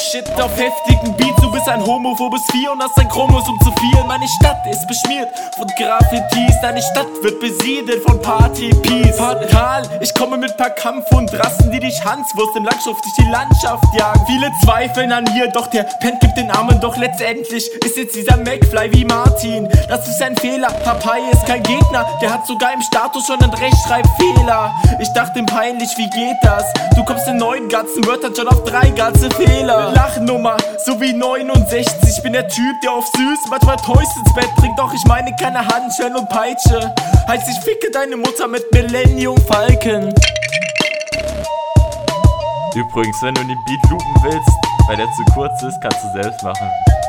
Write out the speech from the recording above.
Shit auf heftigen Beats. Du bist ein homophobes Vieh und hast ein Chromosom zu viel. Meine Stadt ist beschmiert von Graffitis. Deine Stadt wird besiedelt von Party-Peas. Fatal, ich komme mit paar Kampf und Rassen, die dich Hanswurst im Langschrift durch die Landschaft jagen. Viele zweifeln an mir, doch der Pen gibt den Armen. Doch letztendlich ist jetzt dieser McFly wie Martin. Das ist ein Fehler, Papaya ist kein Gegner. Der hat sogar im Status schon einen Rechtschreibfehler. Ich dachte ihm peinlich, wie geht das? Du kommst in 9 ganzen Wörtern schon auf 3 ganze Fehler. Lachnummer, so wie 69. Ich bin der Typ, der auf süß manchmal Toys ins Bett bringt. Doch ich meine keine Handschellen und Peitsche. Heißt, ich ficke deine Mutter mit Millennium Falken. Übrigens, wenn du in die Beat loopen willst, weil der zu kurz ist, kannst du selbst machen.